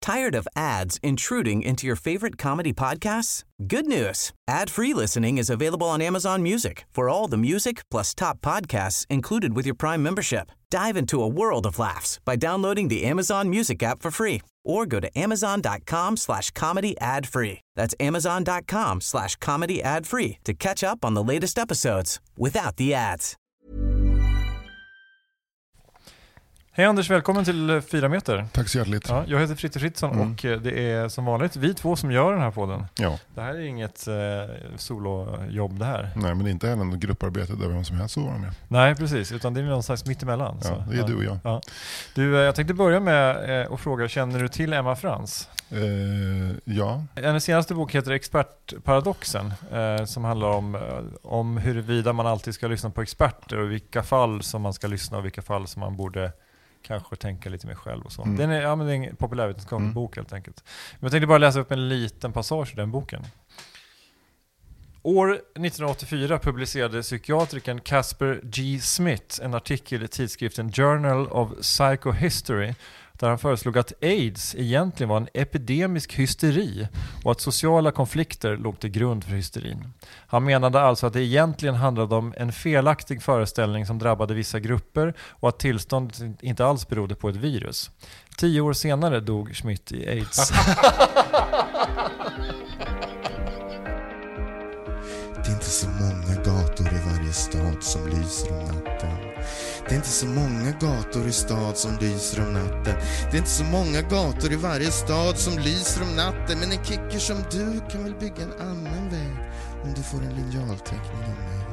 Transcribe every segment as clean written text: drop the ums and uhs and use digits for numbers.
Tired of ads intruding into your favorite comedy podcasts? Good news. Ad-free listening is available on Amazon Music for all the music plus top podcasts included with your Prime membership. Dive into a world of laughs by downloading the Amazon Music app for free or go to amazon.com/comedy ad-free. That's amazon.com/comedy ad-free to catch up on the latest episodes without the ads. Hej Anders, välkommen till 4 meter. Tack så hjärtligt. Ja, jag heter Fritte Fritzson och det är som vanligt vi två som gör den här podden. Ja. Det här är inget solojobb det här. Nej, men det är inte heller något grupparbete där vem som helst får vara med. Nej, precis. Utan det är någon slags mittemellan. Ja, så. det är du och jag. Ja. Du, jag tänkte börja med att fråga, känner du till Emma Frans? Ja. Hennes senaste bok heter Expertparadoxen som handlar om huruvida man alltid ska lyssna på experter och vilka fall som man ska lyssna och vilka fall som man borde kanske tänka lite mer själv och så. Det är en populärvetenskaplig bok helt enkelt. Men jag tänkte bara läsa upp en liten passage ur den boken. År 1984 publicerade psykiatrikern Casper G. Smith en artikel i tidskriften Journal of Psychohistory där han föreslog att AIDS egentligen var en epidemisk hysteri och att sociala konflikter låg till grund för hysterin. Han menade alltså att det egentligen handlade om en felaktig föreställning som drabbade vissa grupper och att tillståndet inte alls berodde på ett virus. 10 år senare dog Schmidt i AIDS. Det är inte så många gator i varje stad som lyser om natten. Det är inte så många gator i stad som lyser om natten. Det är inte så många gator i varje stad som lyser om natten. Men en kicker som du kan väl bygga en annan väg om du får en linjalteckning av mig.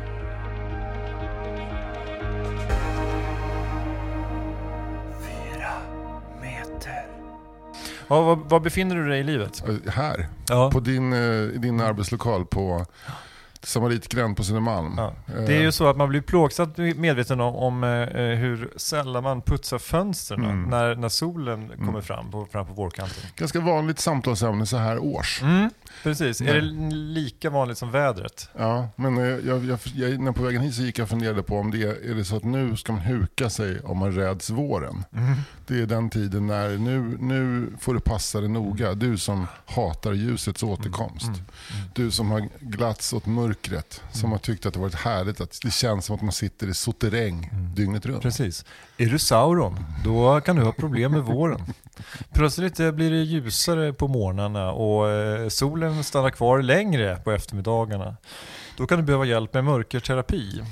Ja, var befinner du dig i livet? Här. Ja. På din arbetslokal på Samaritgränd på Södermalm. Ja. Det är ju så att man blir plågsamt medveten om hur sällan man putsar fönstren när solen kommer fram på vårkanten. Ganska vanligt samtalsämne så här års. Precis. Är det lika vanligt som vädret? Ja, men när på vägen hit så gick jag och funderade på om är det så att nu ska man huka sig om man räds våren. Det är den tiden när nu får du passa dig noga. Du som hatar ljusets återkomst. Du som har glatts åt mörkret. Som har tyckt att det varit härligt. Att det känns som att man sitter i soterräng dygnet runt. Precis. Är du Sauron, då kan du ha problem med våren. Plötsligt blir det ljusare på morgnarna och solen stannar kvar längre på eftermiddagarna. Då kan du behöva hjälp med mörkerterapi.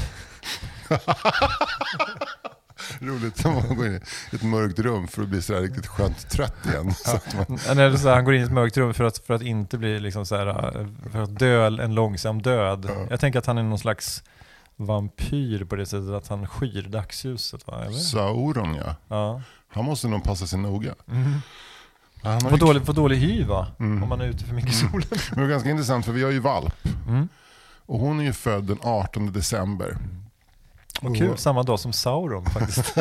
Roligt att man går in i ett mörkt rum för att bli så här riktigt skönt trött igen. Så att man... Eller så här, han går in i ett mörkt rum för att inte bli liksom så här, för att dö en långsam död. Ja. Jag tänker att han är någon slags vampyr på det sättet att han skyr dagsljuset, va? Eller? Sauron, ja. Han måste nog passa sig noga. På dålig hy, va? Om man är ute för mycket i solen. Men det är ganska intressant för vi har ju valp. Och hon är ju född den 18 december. Och kul, samma dag som Sauron faktiskt.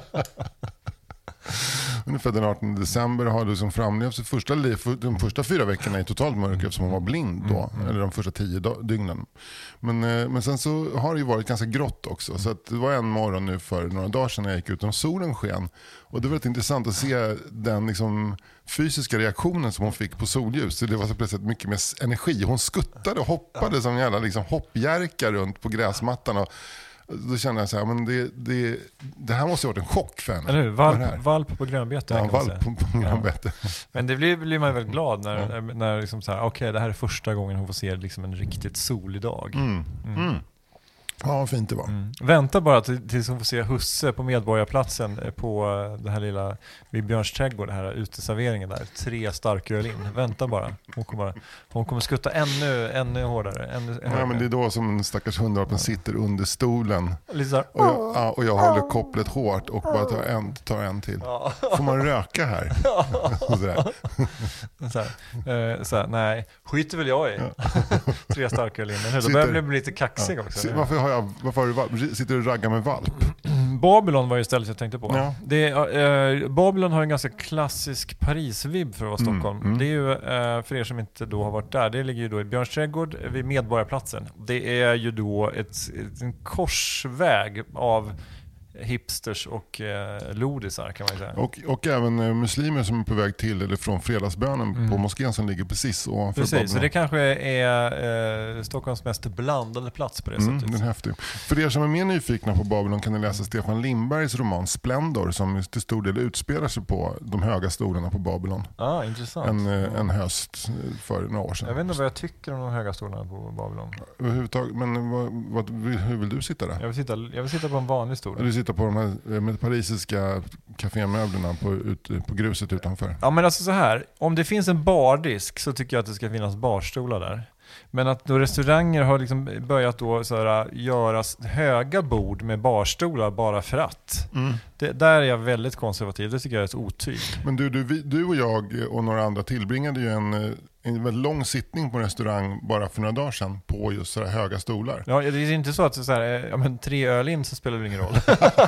Hon är född den 18 december och har liksom framlevt de första 4 veckorna i totalt mörker eftersom hon var blind då. Eller de första 10 dygnen. Men sen så har det ju varit ganska grått också. Så att det var en morgon nu för några dagar sedan när jag gick ut och solen sken. Och det var väldigt intressant att se den liksom fysiska reaktionen som hon fick på solljus. Det var så plötsligt mycket mer energi. Hon skuttade och hoppade som en jävla liksom hoppjärka runt på gräsmattan och då kände jag så här, men det här måste ha varit en chock för henne. Eller hur? Valp på grönbete. Ja, valp på grönbete. Ja. Men det blir man väldigt glad när liksom så här, okej, det här är första gången hon får se liksom en riktigt solig dag. Ja, vad fint det var. Vänta bara tills hon får se husse på Medborgarplatsen på det här lilla vid Björns trädgård, det här uteserveringen där. 3 starköl in. Vänta bara. Hon kommer skutta ännu hårdare. Ja, men det är då som en stackars hundrapen sitter under stolen. Lite och jag håller kopplet hårt och bara tar en till. Får man röka här? så här, nej, skiter väl jag i. 3 starköl in. Då börjar jag bli lite kaxig också. Varför sitter du och raggar med valp? Babylon var ju stället jag tänkte på. Ja. Babylon har en ganska klassisk Paris-vibb för att vara Stockholm. Det är ju, för er som inte då har varit där, det ligger ju då i Björns trädgård vid Medborgarplatsen. Det är ju då en korsväg av hipsters och lodisar kan man säga. Och även muslimer som är på väg till eller från fredagsbönen på moskén som ligger precis ovanför Babylon. Så det kanske är Stockholms mest blandade plats på det sättet. Den är häftig. För er som är mer nyfikna på Babylon kan ni läsa Stefan Lindbergs roman Splendor som till stor del utspelar sig på de höga stolarna på Babylon. Intressant. En höst för några år sedan. Jag vet inte vad jag tycker om de höga stolarna på Babylon. Överhuvudtaget, men hur vill du sitta där? Jag vill sitta på en vanlig stol. Du sitter på de här med parisiska kafémöblerna på gruset utanför. Ja, men alltså så här, om det finns en bardisk så tycker jag att det ska finnas barstolar där. Men att då restauranger har liksom börjat då göra höga bord med barstolar bara för att. Där är jag väldigt konservativ. Det tycker jag är ett otyg. Men du och jag och några andra tillbringade ju en väldigt lång sittning på en restaurang bara för några dagar sedan på just så här höga stolar. Ja, det är inte så att så här, 3 öl in så spelar det ingen roll.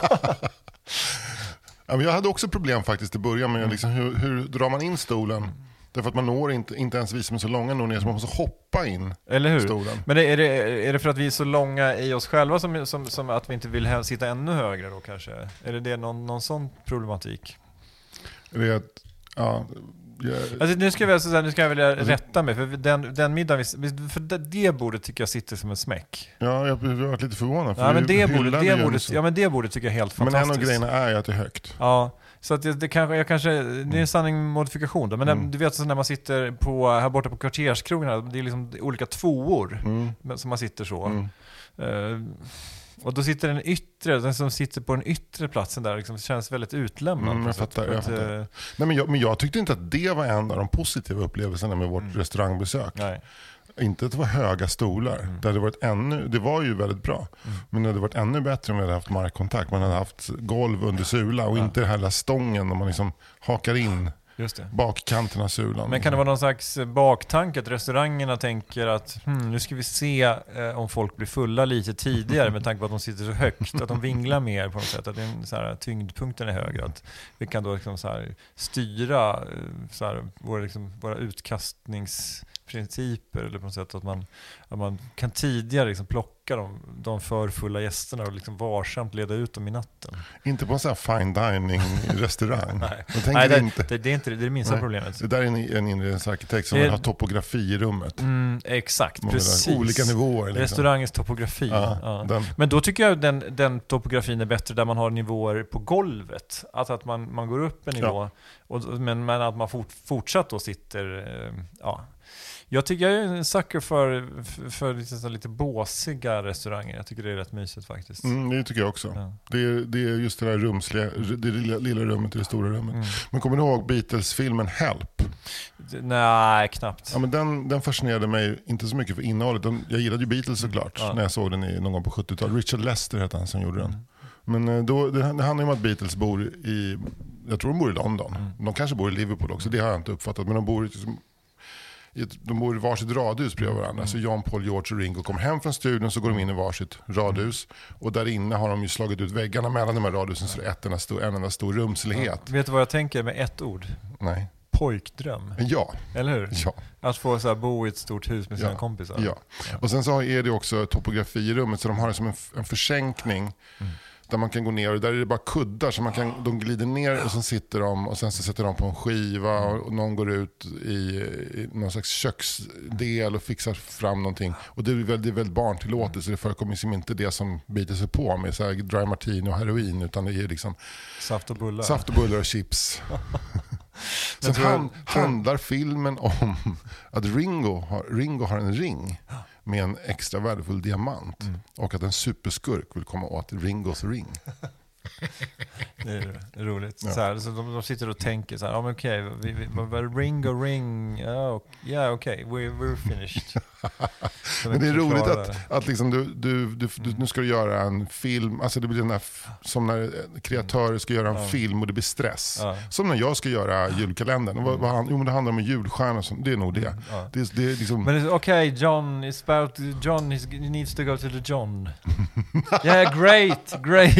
Ja, men jag hade också problem faktiskt i början med liksom, hur drar man in stolen? Därför att man når inte ens vi som är så långa når ner så man måste hoppa in. Eller hur? Stolen. Men är det för att vi är så långa i oss själva som att vi inte vill sitta ännu högre då kanske? Är det någon sån problematik? Det är att, ja... Alltså, nu ska jag vilja rätta mig för den middagen för det bordet tycker jag sitter som en smäck. Ja, jag har varit lite förvånad för men det bordet tycker jag är helt fantastiskt. Men en av grejerna är ju att det är högt. Ja, så att det är en sanning modifikation då. Men du vet så när man sitter här borta på kvarterskrogarna, det är liksom olika tvåor som man sitter så. Och då sitter den som sitter på den yttre platsen där liksom känns väldigt utlämnad. Jag fattar. Nej, men jag tyckte inte att det var en av de positiva upplevelserna med vårt restaurangbesök. Nej. Inte att det var höga stolar. Det var ju väldigt bra. Men det hade varit ännu bättre om vi hade haft markkontakt. Man hade haft golv under sula och inte den här stången där man liksom hakar in bakkanten av sulan. Men kan det vara någon slags baktanke att restaurangerna tänker att nu ska vi se om folk blir fulla lite tidigare med tanke på att de sitter så högt, att de vinglar mer på något sätt, att tyngdpunkten är högre, att vi kan då liksom styra våra utkastningsprinciper eller på något sätt att man kan tidigare liksom plocka de för fulla gästerna och liksom varsamt leda ut dem i natten. Inte på en sån här fine dining restaurang. Nej, det är inte det minsta problemet. Det där är en inredningsarkitekt som har topografi i rummet. Exakt, precis. Olika nivåer. Liksom. Restaurangens topografi. Men då tycker jag den topografin är bättre där man har nivåer på golvet. Alltså att man går upp en nivå men att man fortsatt då sitter... Jag tycker jag är en sucker för lite båsiga restauranger. Jag tycker det är rätt mysigt faktiskt. Det tycker jag också. Ja. Det är just det där rumsliga, det lilla rummet i det stora rummet. Men kommer du ihåg Beatles-filmen Help? Nej, knappt. Ja, men den fascinerade mig inte så mycket för innehållet. Jag gillade ju Beatles såklart när jag såg den någon gång på 70-talet. Richard Lester hette han som gjorde den. Men det handlar om att Beatles bor jag tror de bor i London. De kanske bor i Liverpool också, det har jag inte uppfattat. Men de bor i varsitt radhus bredvid varandra. Så John, Paul, George och Ringo kommer hem från studion, så går de in i varsitt radhus. Och där inne har de ju slagit ut väggarna mellan de här radhusen så det är en enda stor rumslighet. Ja. Vet du vad jag tänker med ett ord? Nej. Pojkdröm. Ja. Eller hur? Ja. Att få bo i ett stort hus med sina kompisar. Ja. Och sen så är det också topografi i rummet, så de har det som en försänkning. Där man kan gå ner och där är det bara kuddar så de glider ner och sen sitter de och sen så sätter de på en skiva och någon går ut i någon slags köksdel och fixar fram någonting. Och det är väldigt barntillåtet, så det förekommer liksom inte det som biter sig på med så här dry martini och heroin, utan det är liksom saft och bullar och chips. Sen handlar filmen om att Ringo har en ring med en extra värdefull diamant och att en superskurk vill komma åt Ringos ring. Det är roligt. Ja. Så de sitter och tänker så här, men okej, Ringo ring, okej, we're finished. Men det är roligt att liksom du nu ska du göra en film, alltså det blir den där som när kreatörer ska göra en film och det blir stress. Som när jag ska göra julkalendern. Det handlar om en julstjärna, det är nog det. Det är liksom... Men okej, John is about John he needs to go to the John. Yeah, great.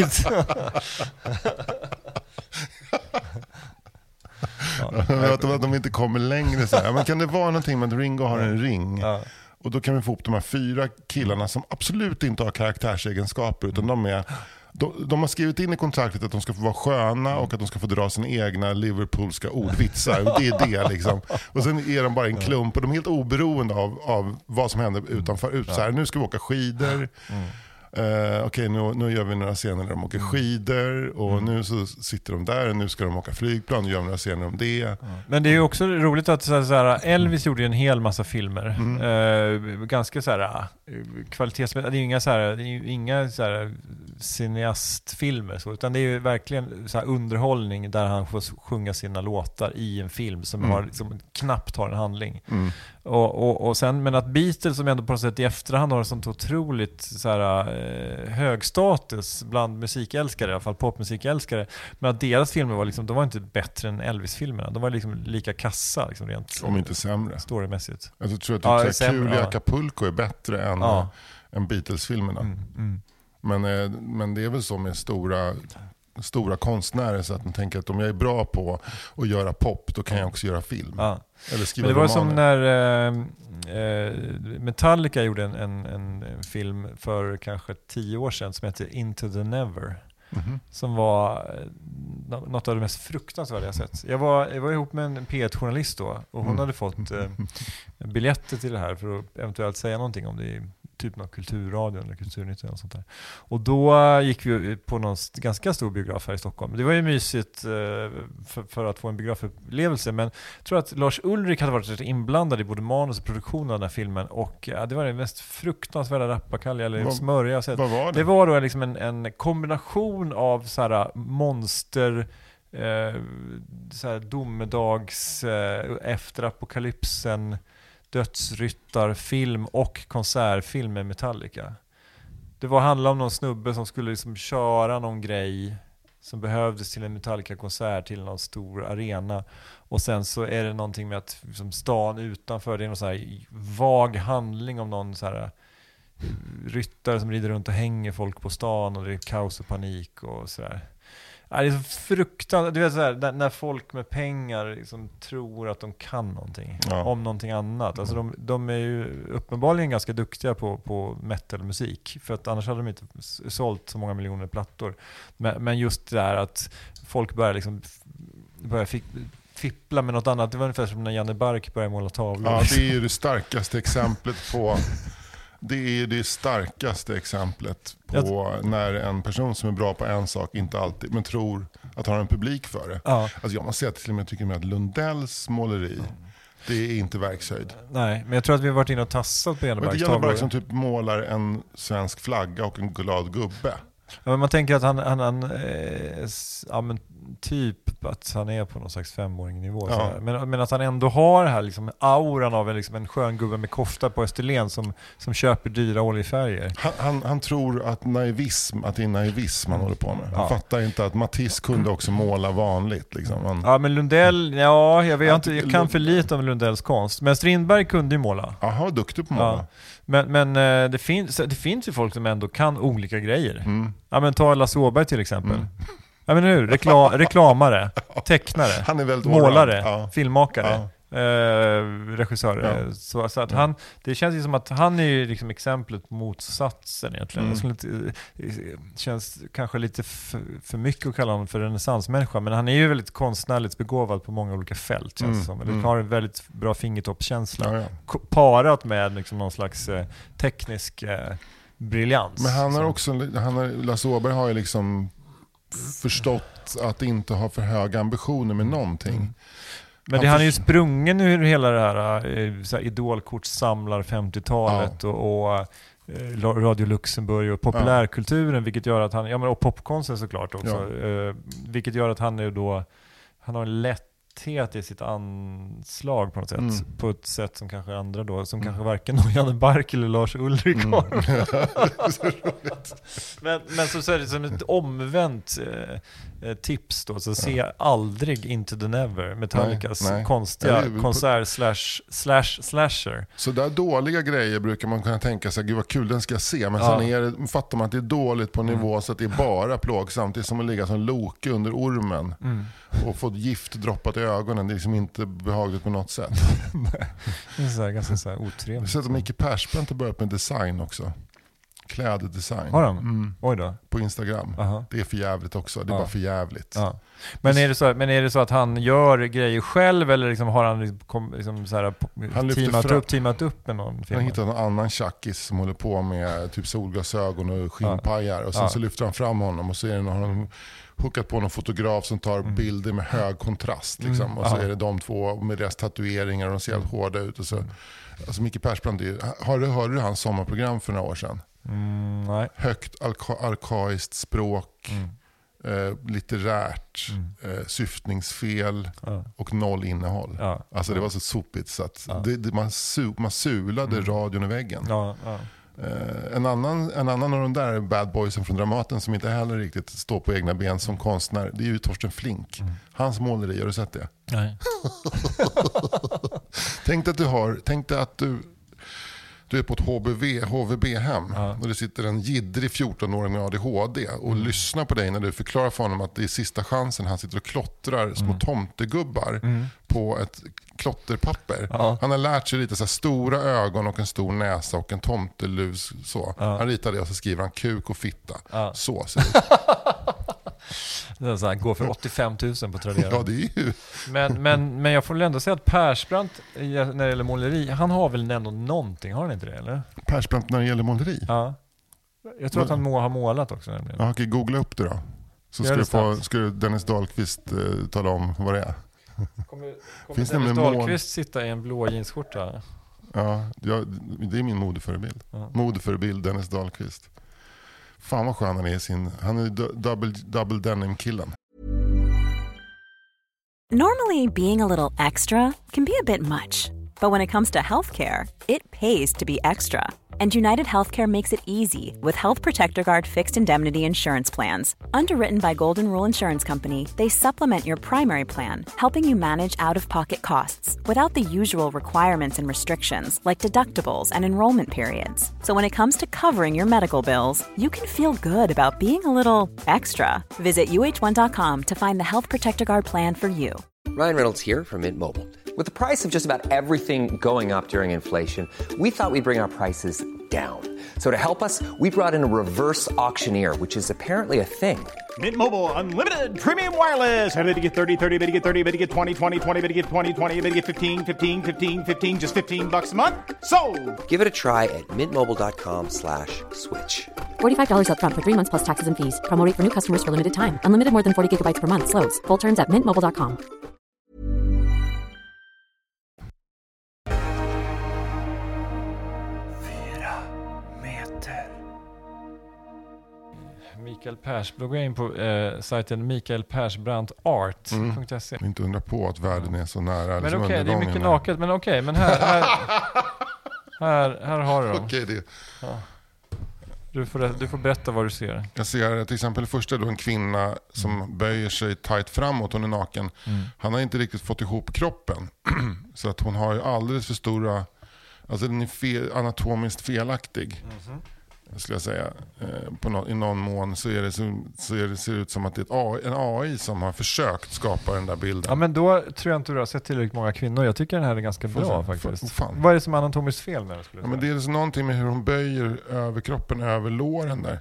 Att de inte kommer längre så här. Men kan det vara någonting med att Ringo har en ring? Och då kan vi få upp de här 4 killarna som absolut inte har karaktärsegenskaper, utan de är De har skrivit in i kontraktet att de ska få vara sköna och att de ska få dra sina egna liverpoolska ordvitsar. Och det är det liksom. Och sen är de bara en klump och de är helt oberoende av vad som händer utanför. Så här, nu ska vi åka skidor. Okej, nu gör vi några scener där de åker skidor och nu så sitter de där och nu ska de åka flygplan och gör några scener om det. Men det är ju också roligt att så här, Elvis gjorde en hel massa filmer. Ganska så här kvalitetsmässigt. Det är inga så här cineastfilmer så, utan det är ju verkligen så här underhållning där han får sjunga sina låtar i en film som har liksom, knappt har en handling. Och sen, men att Beatles som ändå på något sätt i efterhand har en sånt otroligt så här, hög status bland musikälskare, i alla fall popmusikälskare, men att deras filmer var liksom, de var inte bättre än Elvis-filmerna. De var liksom lika kassa liksom, rent, om inte sämre storymässigt. Jag tror att Kul i Acapulco är bättre än Beatles-filmerna. Men det är väl så med stora konstnärer så att man tänker att om jag är bra på att göra pop, då kan jag också göra film. Eller skriva men det var romaner. som när Metallica gjorde en film för kanske 10 år sedan som heter Into the Never. Som var något av det mest fruktansvärda jag sett. Jag var ihop med en P1-journalist då och hon hade fått biljetter till det här för att eventuellt säga någonting om det i typ någon kulturradio eller kulturnytt och sånt där. Och då gick vi på någon ganska stor biograf här i Stockholm. Det var ju mysigt för att få en biografupplevelse, men jag tror att Lars Ulrik hade varit inblandad i både manus och produktion av den här filmen och det var det mest fruktansvärda rappakalja eller smörja jag sett. Vad var det? Det var då liksom en kombination av så här monster så här domedags efter apokalypsen dödsryttarfilm och konsertfilm med Metallica. Det handlade om någon snubbe som skulle liksom köra någon grej som behövdes till en Metallica-konsert till någon stor arena. Och sen så är det någonting med att liksom stan utanför, det är någon så här vag handling om någon så här ryttare som rider runt och hänger folk på stan och det är kaos och panik och sådär. Det är så fruktansvärt, du vet så här, när folk med pengar liksom tror att de kan någonting om någonting annat. Alltså de är ju uppenbarligen ganska duktiga på metalmusik, för att annars hade de inte sålt så många miljoner plattor. Men just det där att folk börjar fippla med något annat. Det var ungefär som när Janne Bark började måla tavlor. Ja, det är ju det starkaste exemplet på... Det är det starkaste exemplet på när en person som är bra på en sak inte alltid, men tror att har en publik för det. Alltså jag måste säga till och med, jag tycker med att Lundells måleri, det är inte verkshöjd. Nej, men jag tror att vi har varit inne och tassat på Janne Barks tavlor. Det är Janne Bark som typ målar en svensk flagga och en glad gubbe. Ja, men man tänker att han men typ att han är på någon slags 5-åring nivå. Ja. Men att han ändå har det här liksom, auran av en skön gubbe med kofta på Österlen som köper dyra oljefärger. Han tror att det är naivism man håller på med. Han fattar inte att Matisse kunde också måla vanligt. Liksom. Ja, men Lundell, jag kan för lite om Lundells konst. Men Strindberg kunde ju måla. Jaha, duktig på att måla. Men det finns ju folk som ändå kan olika grejer. Ja, men ta Lasse Åberg till exempel. Ja, men hur? Reklamare, tecknare, han är väldigt målare, filmmakare, regissör. Så att det känns ju som att han är ju liksom exemplet på motsatsen egentligen. Det känns kanske lite för mycket att kalla honom för renässansmänniska, men han är ju väldigt konstnärligt begåvad på många olika fält, känns det som. Eller har en väldigt bra fingertoppskänsla parat med liksom någon slags teknisk briljans. Men han har också, Lasse Åberg har ju liksom förstått att inte ha för höga ambitioner med någonting. Men han är ju sprungen ur hela det här idolkortssamlar 50-talet och Radio Luxemburg och populärkulturen, vilket gör att han, och popkonsten såklart också, vilket gör att han har en lätthet i sitt anslag på något sätt, på ett sätt som kanske andra då, som kanske varken Janne Bark eller Lars Ulrik har. men så är det som ett omvänt tips då, så se aldrig Into the Never, Metallicas konstiga konsert slasher. Så där dåliga grejer brukar man kunna tänka sig, gud vad kul, den ska jag se, men sen fattar man att det är dåligt på nivå så att det är bara plågsamt. Det är som att ligga som Loke under ormen och fått gift droppat i ögonen. Det är liksom inte behagligt på något sätt. Det är ganska så här otrevligt. Jag har sett att Micke Persbrandt har börjat med design också. Kläddesign. Har de? Oj då. På Instagram. Aha. Det är för jävligt också. Det är bara för jävligt. Ja. Men är det så att han gör grejer själv eller liksom har han liksom så här teamat upp med någon film? Han hittar någon annan tjackis som håller på med typ solglasögon och skinnpajar och sen så lyfter han fram honom och så är det någon hookat på någon fotograf som tar bilder med hög kontrast liksom. Och så är det de två med deras tatueringar och de ser helt hårda ut och så. Alltså Micke Persbrandt, hörde du hans sommarprogram för några år sedan? Nej. Högt arkaiskt språk, litterärt, syftningsfel och noll innehåll. Alltså det var så sopigt så att man sulade radion i väggen. En annan av de där bad boysen från Dramaten som inte heller riktigt står på egna ben som konstnär, det är ju Torsten Flink. Hans måleri, har du sett det? Nej. Tänk att du är på ett HVB-hem och det sitter en jiddrig 14-åring med ADHD och lyssnar på dig när du förklarar för honom att det är sista chansen. Han sitter och klottrar små tomtegubbar på ett klotterpapper. Han har lärt sig lite så här stora ögon och en stor näsa och en tomtelus så. Han ritar det och så skriver han kuk och fitta. Så ser det ut. Det är så här, går för 85 000 på Tradera. Ja, det är ju. Men jag får väl ändå säga att Persbrandt när det gäller måleri, han har väl ändå någonting, har han inte det eller? Persbrandt när det gäller måleri? Ja. Jag tror att han har målat också nämligen. Ja, okej, googla upp det då. Så ska du Dennis Dahlqvist tala om vad det är. Kommer Dennis Dahlqvist sitta i en blå jeansskjorta? Ja, det är min modeförebild. Modeförebild Dennis Dahlqvist. Fan vad skön han är han är double denim-killen. Normally, being a little extra can be a bit much. But when it comes to healthcare, it pays to be extra. And United Healthcare makes it easy with Health Protector Guard fixed indemnity insurance plans. Underwritten by Golden Rule Insurance Company, they supplement your primary plan, helping you manage out-of-pocket costs without the usual requirements and restrictions like deductibles and enrollment periods. So when it comes to covering your medical bills, you can feel good about being a little extra. Visit uh1.com to find the Health Protector Guard plan for you. Ryan Reynolds here from Mint Mobile. With the price of just about everything going up during inflation, we thought we'd bring our prices down. So to help us, we brought in a reverse auctioneer, which is apparently a thing. Mint Mobile Unlimited Premium Wireless. How to get 30, 30, how to get 30, how to get 20, 20, 20, how to get 20, 20, how to get 15, 15, 15, 15, just $15 a month? Sold! Give it a try at mintmobile.com/switch. $45 up front for 3 months plus taxes and fees. Promo rate for new customers for limited time. Unlimited more than 40 gigabytes per month. Slows full terms at mintmobile.com. Mikael Persbrandt, gå in på sajten mikaelpersbrandtart.se. Inte undra på att världen är så nära. Men okej, det är mycket naket. Men okej, men här har du dem. Okej, det. Ja. Du får berätta vad du ser. Jag ser till exempel första då en kvinna som böjer sig tajt framåt, hon är naken. Han har inte riktigt fått ihop kroppen. Så att hon har ju alldeles för stora, alltså den är anatomiskt felaktig. Skulle jag säga. I någon mån så ser det ut som att det är en AI som har försökt skapa den där bilden. Ja, men då tror jag inte du har sett tillräckligt många kvinnor. Jag tycker den här är ganska bra faktiskt. Vad är det som är anatomiskt fel med det? Ja, men det är så någonting med hur hon böjer över kroppen, över låren där.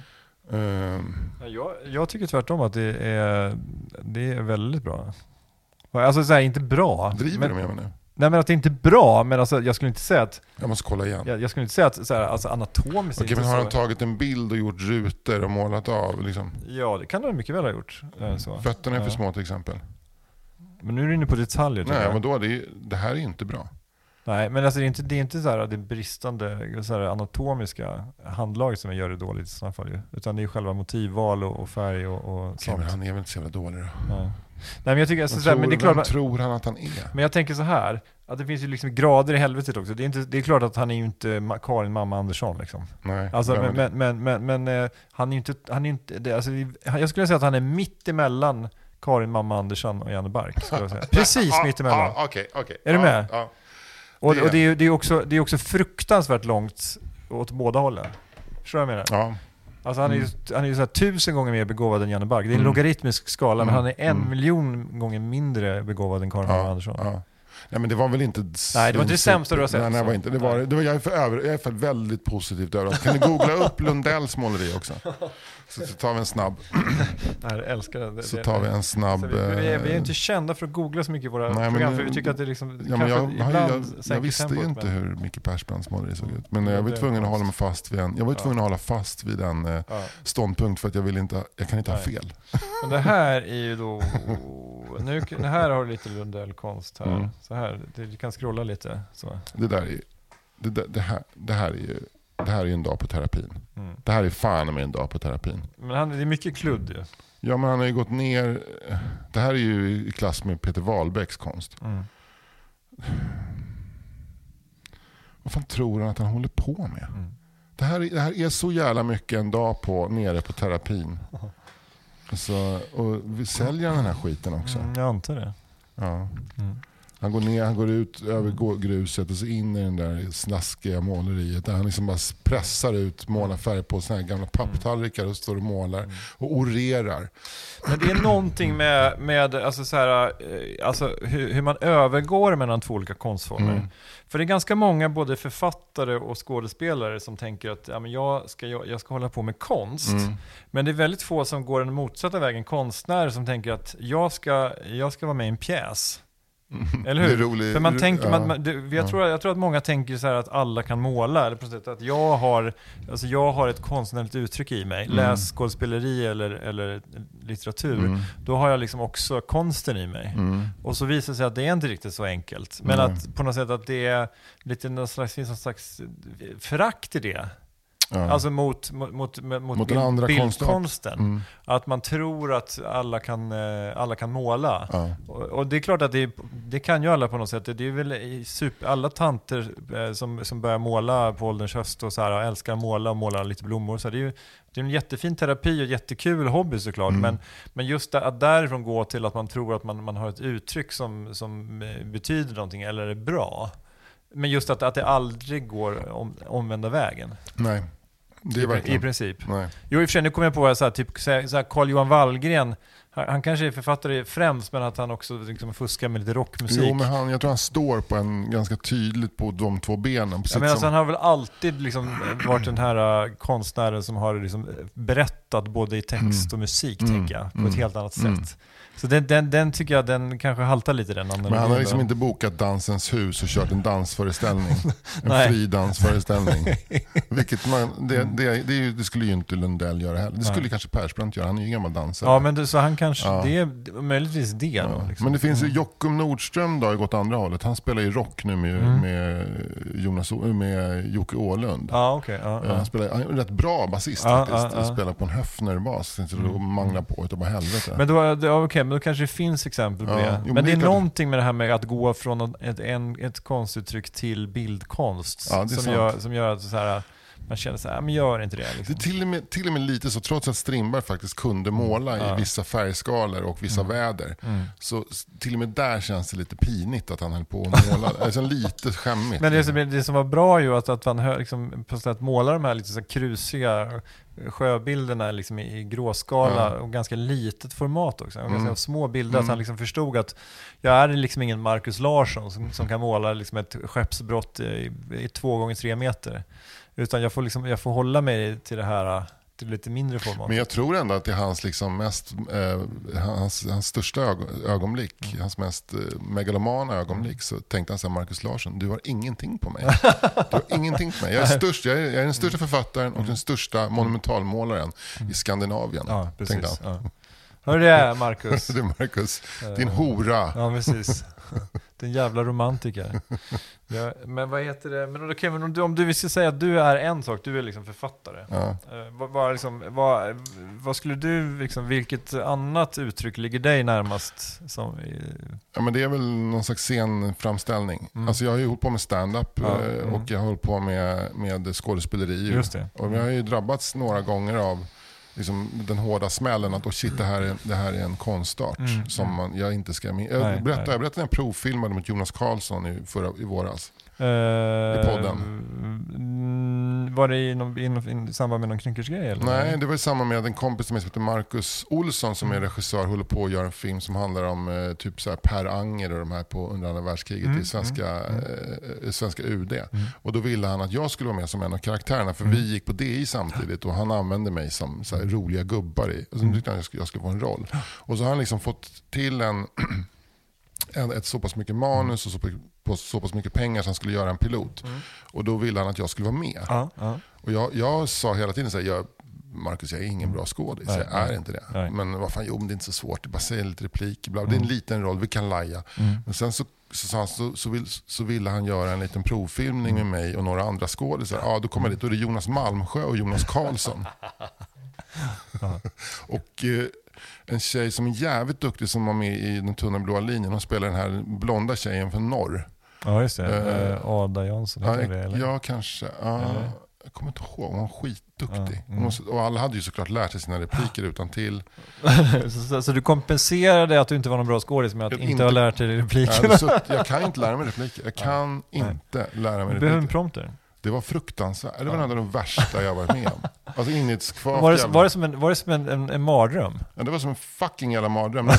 Jag tycker tvärtom att det är väldigt bra. Alltså så här, inte bra. Driver du med mig nu? Nej, men att det inte är bra, men alltså, jag skulle inte säga att... Jag måste kolla igen. Jag skulle inte säga att så här, alltså, anatomiskt... Okej, men har han tagit en bild och gjort rutor och målat av? Liksom? Ja, det kan han mycket väl ha gjort. Så. Fötterna är för små till exempel. Men nu är du inne på detaljer. Nej, men då, det här är inte bra. Nej, men alltså, det är inte så här, det bristande så här, anatomiska handlaget som gör det dåligt i sådana fall. Utan det är själva motivval och färg och sånt. Men han är väl inte så jävla dålig då? Nej. Nej, men jag tycker alltså, men det är klart, tror han att han är? Men jag tänker så här, att det finns ju liksom grader i helvetet också. Det är klart att han är ju inte Karin mamma Andersson liksom. Nej. Alltså, men han är inte det, alltså, jag skulle säga att han är mitt emellan Karin mamma Andersson och Janne Bark, skulle jag säga. Precis mitt emellan. Okej. Är du med? Ja. Och det är också fruktansvärt långt åt båda hållen. Förstår du vad jag menar? Ja. Alltså han är ju så här 1000 gånger mer begåvad än Janne Bark. Det är en logaritmisk skala, men han är 1 miljon gånger mindre begåvad än Karin Andersson. Ja. Nej, men det var väl inte... Nej, det var inte det sämsta du har sett. Nej, det var inte. Jag är väldigt positivt överraskad. Kan du googla upp Lundells måleri också? Så tar vi en snabb. Jag älskar det. Så tar vi en snabb... Vi är inte kända för att googla så mycket i våra program, för vi tycker att det liksom... Ja, men jag visste ju inte hur Micke Persbrandts måleri såg ut. Men jag var tvungen att hålla mig fast vid en ståndpunkt, för att jag kan inte ha fel. Men det här är ju då... det här har du lite Lundell-konst här. Så här, du kan scrolla lite. Så. Det här är ju en dag på terapin. Det här är fan med en dag på terapin. Men det är mycket kludd ju. Ja, men han har ju gått ner... Det här är ju i klass med Peter Wahlbecks konst. Vad fan tror han att han håller på med? Det här är så jävla mycket en dag nere på terapin. Och vi säljer den här skiten också. Jag antar det. Ja. Han går ner, han går ut över gruset och så in i den där snaskiga måleriet där han liksom bara pressar ut målarfärg på såna här gamla papptallrikar och står och målar och orerar. Men det är någonting med alltså så här, alltså hur man övergår mellan två olika konstformer. För det är ganska många både författare och skådespelare som tänker att men jag ska hålla på med konst. Men det är väldigt få som går den motsatta vägen, konstnärer som tänker att jag ska vara med i en pjäs. Eller hur? Det är roligt. För man tänker, jag tror att många tänker så här att alla kan måla, eller på något sätt att jag har ett konstnärligt uttryck i mig. Läs skådespeleri eller litteratur. Då har jag liksom också konsten i mig. Och så visar det sig att det är inte riktigt så enkelt. Men att på något sätt att det är lite någon slags förakt i det. Ja. Alltså mot den andra bildkonsten. Att man tror att alla kan måla. Ja. Och det är klart att det kan ju alla på något sätt. Det är väl alla tanter som börjar måla på ålderns höst och så här, älskar att måla lite blommor. Så det är en jättefin terapi och jättekul hobby såklart. Men just att därifrån gå till att man tror att man har ett uttryck som betyder någonting eller är bra. Men just att det aldrig går omvända vägen. Nej. Det är verkligen. I princip. Nej. Jo, i och för sig, nu kommer jag på så här Carl-Johan Wallgren. Han kanske är författare främst, men att han också liksom fuskar med lite rockmusik. Jo, men jag tror han står på en ganska tydligt på de två benen. Ja, men alltså, han har väl alltid liksom varit den här konstnären som har liksom berättat både i text och musik, tänker jag, på ett helt annat sätt. Så den tycker jag, den kanske haltar lite den. Men han har liksom inte bokat Dansens hus och kört en dansföreställning. En fri dansföreställning. Vilket det skulle ju inte Lundell göra heller. Det skulle kanske Persbrandt göra, han är ju gammal dansare. Ja, men så han kanske, det är möjligtvis det då. Liksom. Men det finns ju Jockum Nordström då, har gått andra hållet. Han spelar ju rock nu med Jocke Åhlund. Ja, okej. Han spelar en rätt bra basist faktiskt. Spelar på en Höfner-bas. Och manglar på utav bara helvete. Men då kanske det finns exempel på det. Men det är någonting med det här med att gå från ett konstuttryck till bildkonst som gör att så här, man känner så här, men gör inte det. Liksom. Det är till och med lite så, trots att Strindberg faktiskt kunde måla i vissa färgskalor och vissa väder. Så till och med där känns det lite pinigt att han höll på att måla. Alltså lite skämmigt. Men det som var bra ju att han liksom, på sätt målar de här lite så krusiga sjöbilderna liksom i gråskala och ganska litet format också. Ganska små bilder, att han liksom förstod att jag är liksom ingen Marcus Larsson som kan måla liksom ett skeppsbrott i 2x3 meter. Utan jag får hålla mig till det här, till lite mindre format. Men jag tror ändå att det är hans liksom mest hans största ögonblick, hans mest megalomana ögonblick, så tänkte han så här: Marcus Larsson, du har ingenting på mig. Du har ingenting på mig. Jag är störst, jag är den största författaren och den största monumentalmålaren i Skandinavien. Ja, precis. Tänkte han. Hör det, Marcus. Det är Marcus, din hora. Ja, precis. Den jävla romantiker. Ja, men vad heter det? Men okej, men om du vill säga att du är en sak, du är liksom författare. Ja. Vad skulle du liksom, vilket annat uttryck ligger dig närmast som Ja, men det är väl någon slags scenframställning. Alltså jag har ju hållit på med stand-up och jag har hållit på med skådespeleri. Just det. Och jag har ju drabbats några gånger av liksom den hårda smällen att shit, det här är en konstart som jag inte ska med. Jag berättade när jag provfilmade mot Jonas Karlsson i våras. I podden. var det i samband med någon knyckersgrej? Eller? Nej, det var i samband med att en kompis som heter Marcus Olsson som är regissör håller på att göra en film som handlar om typ så här Per Anger och de här på under andra världskriget i svenska UD. Och då ville han att jag skulle vara med som en av karaktärerna, för vi gick på DI samtidigt och han använde mig som så här roliga gubbar i. Och så tyckte han att jag skulle få en roll. Och så har han liksom fått till ett så pass mycket manus och så pass mycket pengar så han skulle göra en pilot. Och då ville han att jag skulle vara med. Och jag sa hela tiden så här, Marcus, jag är ingen bra skådis. Jag är inte det. Nej. Men vad fan, det är inte så svårt. Det bara säger lite repliker. Det är en liten roll, vi kan laja. Men sen så ville han göra en liten provfilmning med mig och några andra skådisar. Då kommer det. Då är det Jonas Malmsjö och Jonas Karlsson. Och en tjej som är jävligt duktig som var med i Den tunna blåa linjen. Hon spelar den här blonda tjejen från norr. Ja, just det. Ada Jansson. Ja, kanske. Jag kommer inte ihåg. Hon var skitduktig. Och alla hade ju såklart lärt sig sina repliker utan till. Så du kompenserade att du inte var någon bra skådis med att inte ha lärt dig replikerna? Jag kan inte lära mig repliker. Jag kan inte lära mig repliker. Behöver en prompter? Det var fruktansvärt. Det var en av de värsta jag varit med om. Alltså var det som en mardröm? Ja, det var som en fucking jävla mardröm.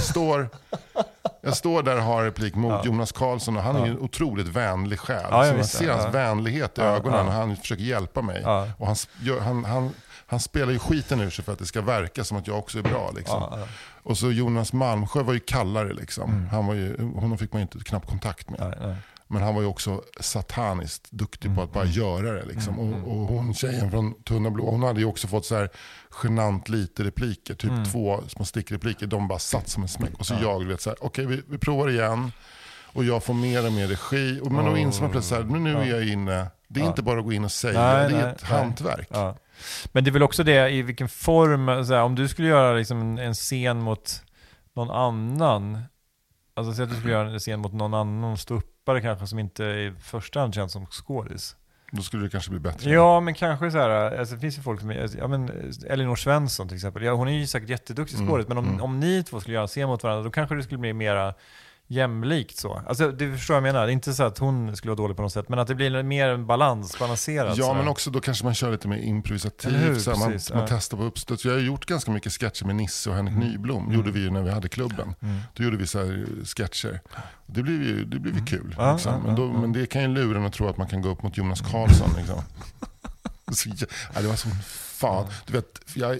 Jag står där och har replik mot Jonas Karlsson och han är ju en otroligt vänlig själ. Så man ser hans vänlighet i ögonen och han försöker hjälpa mig. Och han spelar ju skiten ur sig för att det ska verka som att jag också är bra liksom. Och så Jonas Malmsjö var ju kallare liksom. Honom fick man ju inte knappt kontakt med. Men han var ju också sataniskt duktig på att bara göra det liksom. Och hon tjejen från Tunna blå, hon hade ju också fått så här genant lite repliker, typ 2 små stickrepliker, de bara satt som en smäck. Och så jag vet så här, okej, vi provar igen. Och jag får mer och mer regi. Men då inser man plötsligt så här, nu är jag inne. Det är inte bara att gå in och säga, det är ett hantverk. Men det är väl också det i vilken form, så här, om du skulle göra liksom en scen mot någon annan, alltså så att du skulle göra en scen mot någon annan ståuppare kanske som inte i första hand känns som skådis. Då skulle det kanske bli bättre. Ja, men kanske så här, alltså det finns ju folk som Elinor Svensson till exempel. Ja, hon är ju säkert jätteduktig skådis, men om ni två skulle göra en scen mot varandra, då kanske det skulle bli mera jämlikt så. Alltså du förstår vad jag menar. Det är inte så att hon skulle vara dålig på något sätt, men att det blir mer balanserat. Ja, så men också då kanske man kör lite mer improvisativt. Man testar på uppstöd. Så jag har gjort ganska mycket sketcher med Nisse och Henrik Nyblom. Gjorde vi ju när vi hade klubben. Då gjorde vi så här sketcher. Det blev ju kul. Liksom. Men det kan ju luren att tro att man kan gå upp mot Jonas Karlsson. Liksom. Det var som fan. Du vet, jag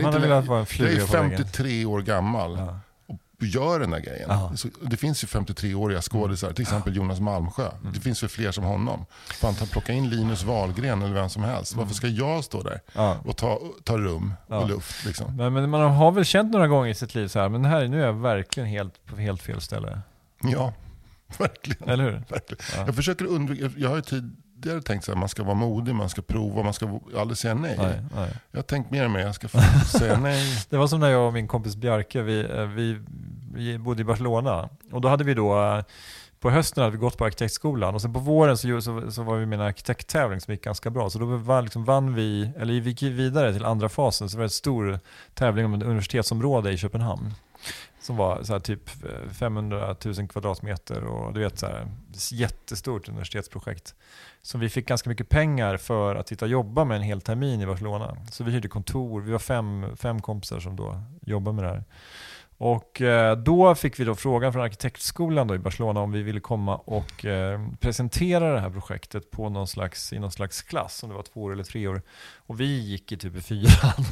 är 53 år gammal. Gör den där grejen. Det finns ju 53-åriga skådisar, till exempel Jonas Malmsjö. Det finns ju fler som honom. Fan, plocka in Linus Wahlgren eller vem som helst. Varför ska jag stå där och ta rum och luft liksom? Men man har väl känt några gånger i sitt liv så här, men nu är jag verkligen på helt fel ställe. Ja, verkligen. Eller hur? Verkligen. Jag försöker undvika, jag har ju tidigare tänkt så här, man ska vara modig, man ska prova, man ska aldrig säga nej. Jag har tänkt mer med, jag ska säga nej. Det var som när jag och min kompis Bjarke, vi bodde i Barcelona. Och då hade vi på hösten hade vi gått på arkitektskolan. Och sen på våren så var vi med en arkitekttävling som gick ganska bra. Så då vann vi, eller vi gick vidare till andra fasen. Så det var en stor tävling om ett universitetsområde i Köpenhamn. Som var så här typ 500 000 kvadratmeter och du vet så här, jättestort universitetsprojekt. Så vi fick ganska mycket pengar för att sitta och jobba med en hel termin i Barcelona. Så vi hyrde kontor, vi var fem kompisar som då jobbade med det här. Och då fick vi då frågan från arkitektskolan då i Barcelona om vi ville komma och presentera det här projektet i någon slags klass, om det var 2 år eller 3 år. Och vi gick i typ i 4.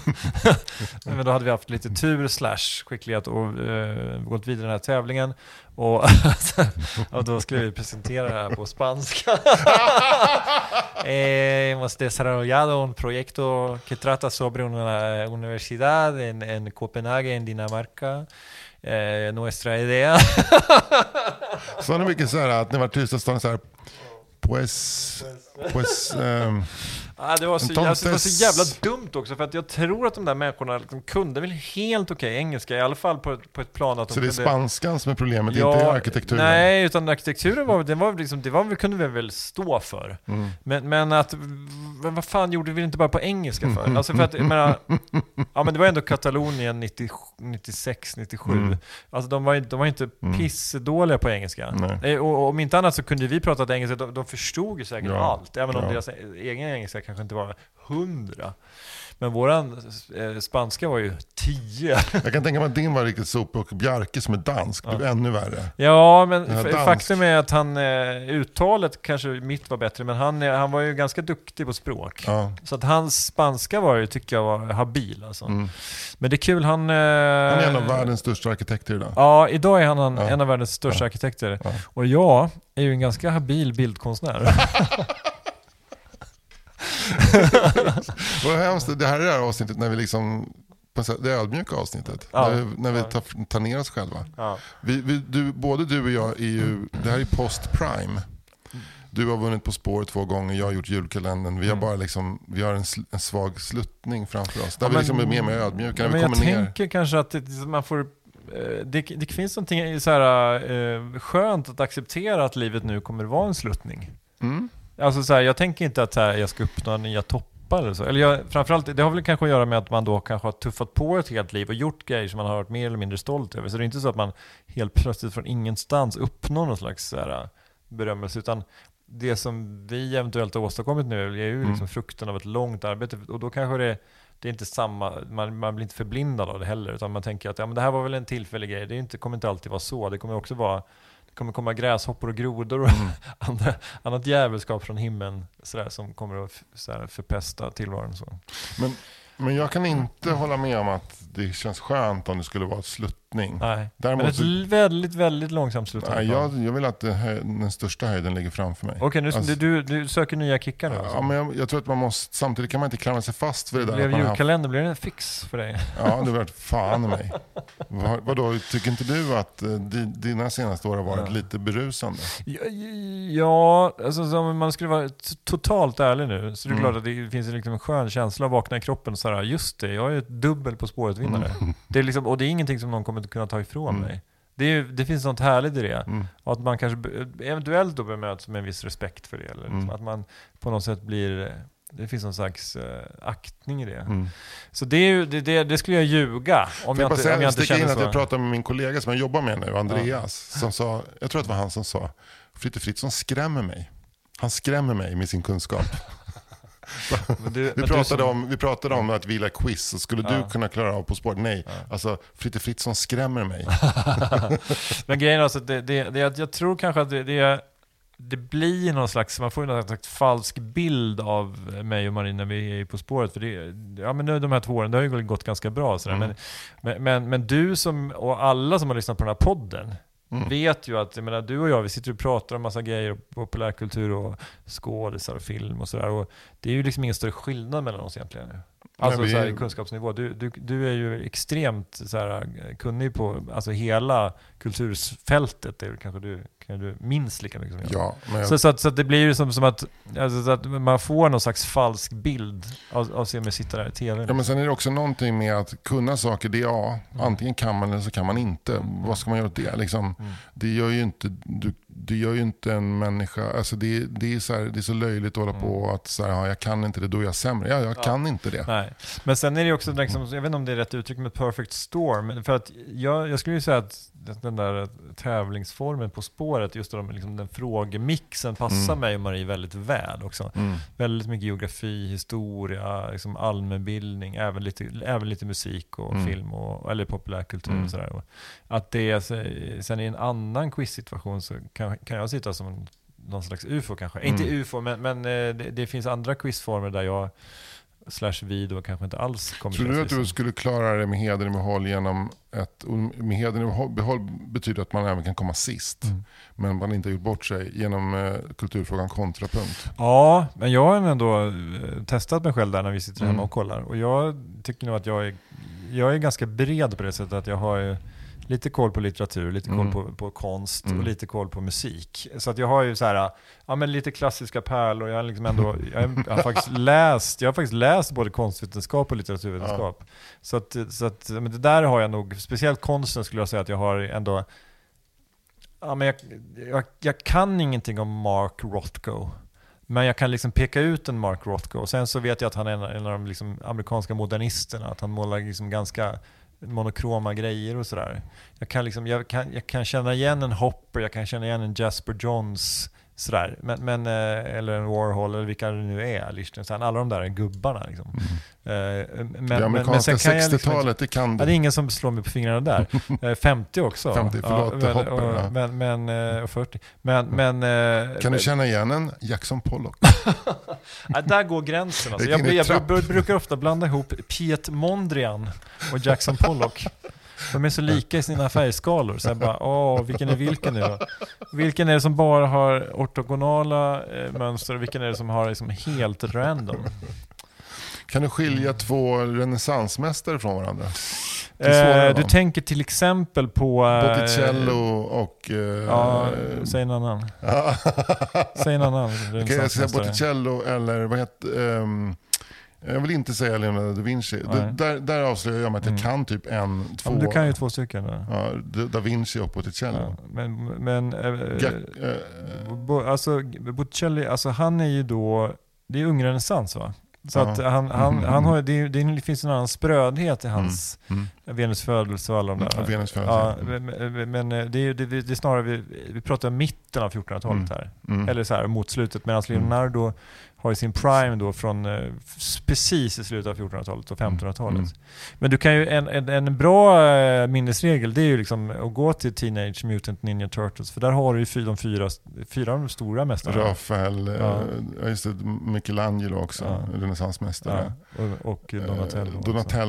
Men då hade vi haft lite tur / skicklighet och gått vidare i den här tävlingen. Och då skulle vi presentera det här på spanska. Hemos desarrollado un proyecto que trata sobre una universidad en Copenhague, en Dinamarca. Nuestra idea. Så har ni mycket så här att ni var tysta så här pues det var så jävla dumt också, för att jag tror att de där människorna liksom kunde väl helt okej engelska, i alla fall på ett plan att de så det är spanskan som är problemet, inte arkitekturen? Nej, utan arkitekturen kunde vi väl stå för. Men vad fan gjorde vi inte bara på engelska för? Alltså för att men det var ändå Katalonien 96, 97. Alltså de var inte pissdåliga på engelska. Och om inte annat så kunde vi prata engelska. förstod ju säkert allt, även om deras egen engelska kanske inte var 100. Men våran spanska var ju 10. Jag kan tänka mig att din var riktigt sopig och Bjarke som är dansk blev ännu värre. Ja, men faktum är att han uttalet kanske mitt var bättre, men han var ju ganska duktig på språk. Ja. Så att hans spanska var ju, tycker jag, var habil alltså. Men det är kul, han är en av världens största arkitekter idag. Ja, idag är han en av världens största arkitekter. Ja. Och jag är ju en ganska habil bildkonstnär. Vad hemskt, det här är det här avsnittet när vi liksom, det ödmjuka avsnittet, när vi tar ner oss själva. Ja. Både du och jag är ju, det här är post-prime. Du har vunnit På spåret 2 gånger, jag har gjort julkalendern. Vi har bara liksom, vi har en svag sluttning framför oss. Där vi liksom är mer ödmjuka när vi kommer ner. Jag tänker kanske att man får, det finns någonting så här, skönt att acceptera att livet nu kommer vara en sluttning. Alltså så här, jag tänker inte att jag ska uppnå nya toppar eller så. Eller framförallt, det har väl kanske att göra med att man då kanske har tuffat på ett helt liv och gjort grejer som man har varit mer eller mindre stolt över. Så det är inte så att man helt plötsligt från ingenstans uppnår någon slags så här, berömmelse, utan det som vi eventuellt har åstadkommit nu är ju liksom frukten av ett långt arbete. Och då kanske det är inte samma, man blir inte förblindad av det heller, utan man tänker att men det här var väl en tillfällig grej. Det kommer inte alltid vara så. Det kommer också vara, kommer komma gräshoppor och grodor och annat jävelskap från himlen sådär, som kommer att sådär, förpesta tillvaron. Så. Men jag kan inte hålla med om att det känns skönt om det skulle vara ett sluttning. Nej, däremot, men ett väldigt, väldigt långsamt sluttning. Nej, jag vill att den största höjden ligger framför mig. Okej, nu alltså, du söker nya kickar nu. Ja, men jag tror att man måste, samtidigt kan man inte klamra sig fast för det där. Blev julkalender, blir det en fix för dig? Ja, det var fan i mig. Vadå, tycker inte du att dina senaste år har varit lite berusande? Ja, alltså om man skulle vara totalt ärlig nu, så är det klart att det finns liksom en skön känsla att vakna i kroppen så här, just det, jag är ett dubbel På spåret-vinnare. Det är liksom, och det är ingenting som någon kommer att kunna ta ifrån mig. Det finns något härligt i det. Och att man kanske eventuellt då bemöts med en viss respekt för det. Eller liksom, att man på något sätt blir, det finns någon slags aktning i det. Så det skulle jag ljuga om jag inte känner så. Jag pratade med min kollega som jag jobbar med nu, Andreas, som sa, jag tror att det var han som sa, Fritte Fritzson skrämmer mig. Han skrämmer mig med sin kunskap. Vi pratade om att vi gillar quiz, och skulle du kunna klara av På spåret? Nej, alltså Fritte Fritzson skrämmer mig. Men grejen är alltså att jag tror kanske att det blir någon slags, man får någon slags falsk bild av mig och Marin när vi är På spåret, för men nu de här 2 åren, det har ju gått ganska bra sådär. Men du som, och alla som har lyssnat på den här podden vet ju att, jag menar, du och jag, vi sitter och pratar om massa grejer, populärkultur och skådisar och film och sådär, och det är ju liksom ingen större skillnad mellan oss egentligen nu. Alltså så här, i kunskapsnivå. Du är ju extremt så här, kunnig på alltså hela kulturfältet. Det är kanske du minst lika mycket som jag. Ja, så det blir ju som att, alltså, så att man får någon slags falsk bild av sig med sitta där i tv. Ja, men sen är det också någonting med att kunna saker. Det är antingen kan man eller så kan man inte. Vad ska man göra åt det? Liksom, det gör ju inte en människa. Alltså det är så här, det är så löjligt att hålla på att så här, jag kan inte det, då är jag sämre. Jag kan inte det. Nej. Men sen är det också liksom, jag vet inte om det är rätt uttryck med perfect storm, för att jag skulle ju säga att den där tävlingsformen På spåret, just då, liksom den frågemixen passar mig och Marie väldigt väl också. Väldigt mycket geografi, historia, liksom allmänbildning, även lite musik och film eller populärkultur och sådär. Att det sen i en annan quiz-situation så kan jag sitta som någon slags UFO kanske. Inte UFO, men det finns andra quizformer där jag /vi då kanske inte alls kommer. Tror du att du skulle klara det med hedern i behåll genom med hedern i behåll betyder att man även kan komma sist, men man inte har gjort bort sig genom kulturfrågan kontrapunkt? Ja, men jag har ändå testat mig själv där när vi sitter hemma och kollar, och jag tycker nog att jag är ganska bred på det sättet att jag har lite koll på litteratur, lite koll på konst och lite koll på musik. Så att jag har ju så här, men lite klassiska pärlor. Jag har liksom ändå, jag har faktiskt läst både konstvetenskap och litteraturvetenskap. Så att men det där har jag nog, speciellt konsten skulle jag säga att jag har ändå, men jag kan ingenting om Mark Rothko. Men jag kan liksom peka ut en Mark Rothko, och sen så vet jag att han är en av de liksom amerikanska modernisterna, att han målar liksom ganska monokroma grejer och sådär. Jag kan känna igen en Hopper, jag kan känna igen en Jasper Johns sådär. Men eller en Warhol eller vilka det nu är, Liechtenstein, alla de där gubbarna liksom. Det amerikanska 60-talet, det kan du. Det är ingen som slår mig på fingrarna där. 50 också. 50, förlåt, och 40. Men kan du känna igen en Jackson Pollock? Där går gränsen. Alltså. Jag brukar ofta blanda ihop Piet Mondrian och Jackson Pollock. De är så lika i sina färgskalor. Så jag bara, vilken är vilken nu då? Vilken är det som bara har ortogonala mönster och vilken är det som har liksom helt random? Kan du skilja två renässansmästare från varandra? Du tänker till exempel på Botticello och... säg en annan. Säg en annan. Kan jag säga Botticello eller vad heter... jag vill inte säga Leonardo da Vinci. Där avslöjar jag mig att jag kan typ två... Du kan ju 2 stycken. Ja, da Vinci och Botticello. Alltså Botticelli, alltså han är ju då... Det är ungrenässans, va? Så att han har, det finns en annan sprödhet i hans Venus födelse och alla de där. Venus födelse. Men det är snarare, vi pratar mitten av 1400-talet här. Eller så här mot slutet, medan Leonardo har ju sin prime då från precis i slutet av 1400-talet och 1500-talet. Men du kan ju en bra minnesregel, det är ju liksom att gå till Teenage Mutant Ninja Turtles, för där har du ju de fyra av de stora mästarna. Raphael, just det, Michelangelo också, renässansmästare. Och Donatello.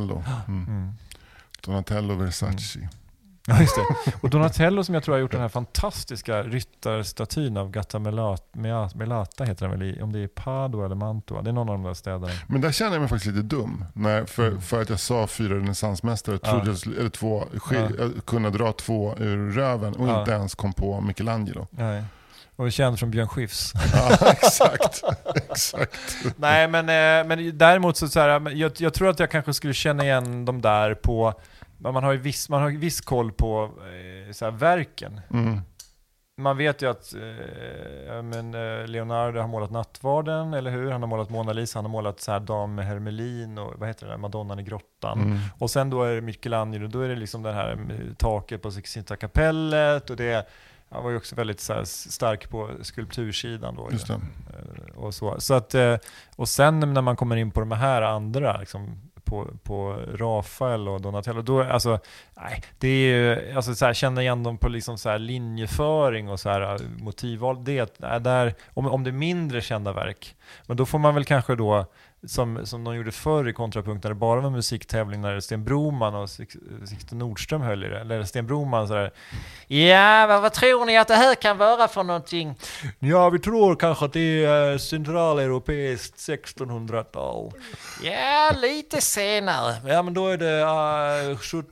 Donatello Versace. Ja, just det. Och Donatello som jag tror har gjort den här fantastiska ryttarstatyn av Gattamelata heter den väl, om det är Padua eller Mantua. Det är någon av de där städerna. Men där känner jag mig faktiskt lite dum. För att jag sa 4 renässansmästare, trodde eller 2, kunna dra 2 ur röven och inte ens kom på Michelangelo. Nej. Och känd från Björn Skifs. Ja, exakt. Nej, men däremot så här, jag tror att jag kanske skulle känna igen dem där på... Man har ju viss koll på så här, verken. Man vet ju att Leonardo har målat Nattvarden, eller hur? Han har målat Mona Lisa, han har målat så här Dam med Hermelin och vad heter det där, Madonnan i grottan. Och sen då är det Michelangelo, då är det liksom det här taket på Sixtinska kapellet, och det han var ju också väldigt så här, stark på skulptursidan då. Just det. Och så att och sen när man kommer in på de här andra liksom på Rafael och Donatello, då alltså det är ju alltså så här, känna igen dem på liksom så här linjeföring och så här motivval, det där om det är mindre kända verk, men då får man väl kanske då som de gjorde förr i Kontrapunkt, när det bara var musiktävling, när Sten Broman och Sixten Nordström höll i det, eller Sten Broman sådär, vad tror ni att det här kan vara för någonting? Ja, vi tror kanske att det är centraleuropeiskt 1600-tal. Ja, lite senare. Ja, men då är det 17...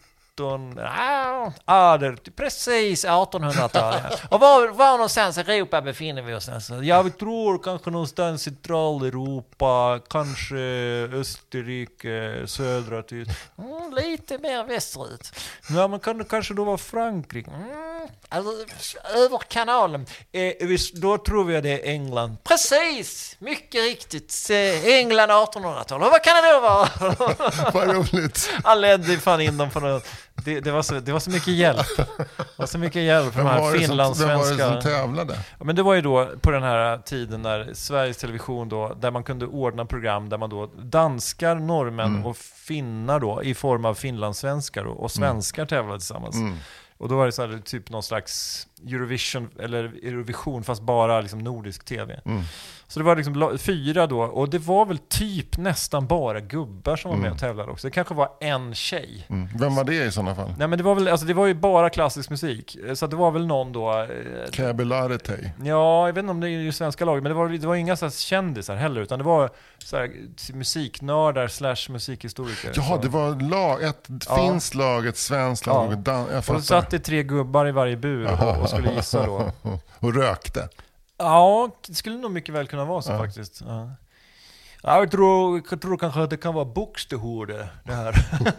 precis 1800-talet. Och var någonstans i Europa befinner vi oss? Alltså? Ja, vi tror kanske någonstans i Centraleuropa, kanske Österrike, södra Tyskland, lite mer västerut. Ja, men kan det kanske då vara Frankrike? Alltså, över kanalen. Då tror vi att det är England. Precis, mycket riktigt. England 1800-talet. Och vad kan det då vara? Vad roligt. Han ledde fan in dem på något. Det var så mycket hjälp. Det var så mycket hjälp för de här finlandssvenska. Vem var det som tävlade? Ja, men det var ju då på den här tiden när Sveriges Television då, där man kunde ordna program där man då danskar, norrmän och finnar då i form av finlandssvenskar och svenskar tävlade tillsammans. Och då var det så här, typ någon slags Eurovision fast bara liksom nordisk tv. Så det var liksom 4 då, och det var väl typ nästan bara gubbar som var med och tävlade också. Det kanske var en tjej. Vem var det i sådana fall? Nej, men det var väl, alltså det var ju bara klassisk musik. Så det var väl någon då... Cabelarete. Ja, jag vet inte om det är ju svenska lag, men det var inga så här kändisar heller, utan det var så här musiknördar / musikhistoriker. Ja, det var ett finskt lag, ett svenskt lag. Och så satt det 3 gubbar i varje bur och skulle gissa då. Och rökte. Ja, det skulle nog mycket väl kunna vara så faktiskt. Ja. Jag tror kanske att det kan vara Buxtehude det här.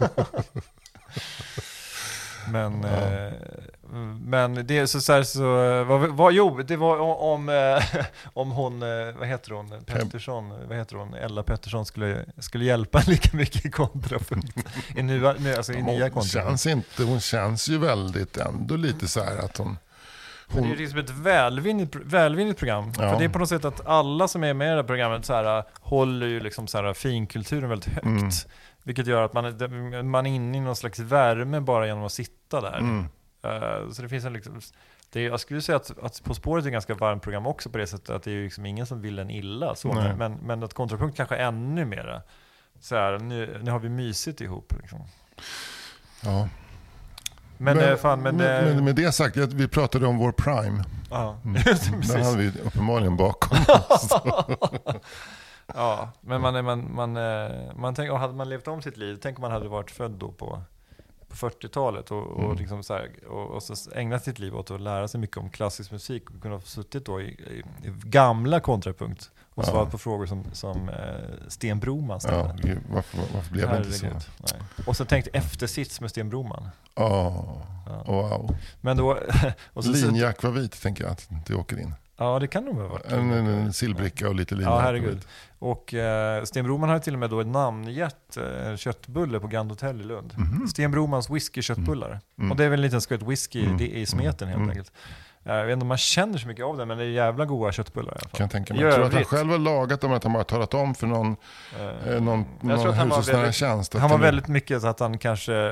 Men det är så här så det var om hon vad heter hon Pettersson, Ella Pettersson skulle hjälpa lika mycket i Kontrapunkt i nya Kontrapunkt. Hon känns ju väldigt ändå lite så här att hon Men det är ju liksom ett välvinnigt program. Ja. För det är på något sätt att alla som är med i det här programmet så här, håller ju liksom så här, finkulturen väldigt högt. Vilket gör att man är inne i någon slags värme bara genom att sitta där. Så det finns en liksom... jag skulle säga att På spåret är ett ganska varmt program också på det sättet att det är liksom ingen som vill en illa. Så, men att Kontrapunkt kanske ännu mer. Så här, nu har vi mysigt ihop. Liksom. Ja. Men med det sagt, vi pratade om vår prime. Ja, Den hade vi uppenbarligen bakom oss. Ja, men man tänker, hade man levt om sitt liv, tänk om man hade varit född då på 40-talet och liksom så här, och så ägnat sitt liv åt att lära sig mycket om klassisk musik och kunna ha suttit då i gamla Kontrapunkt och svarat på frågor som Sten Broman ställde. Ja, varför blev det inte så? Nej. Och så tänkte eftersits med Sten Broman. Wow. Men då Linjack var vit, tänker jag att det åker in. Ja, det kan nog ha varit. En sillbricka och lite linjack. Ja, herregud. Och Sten Broman har till och med då namngett köttbulle på Grand Hotel i Lund. Sten Bromans whisky-köttbullar. Och det är väl en liten skvätt whisky i smeten helt enkelt. Jag vet inte om man känner så mycket av det, men det är jävla goda köttbullar i alla fall. Kan jag tänka mig. Jag tror att han själv har lagat dem, att han bara talat om för någon hushållsnära tjänst. Han var väldigt mycket så att han kanske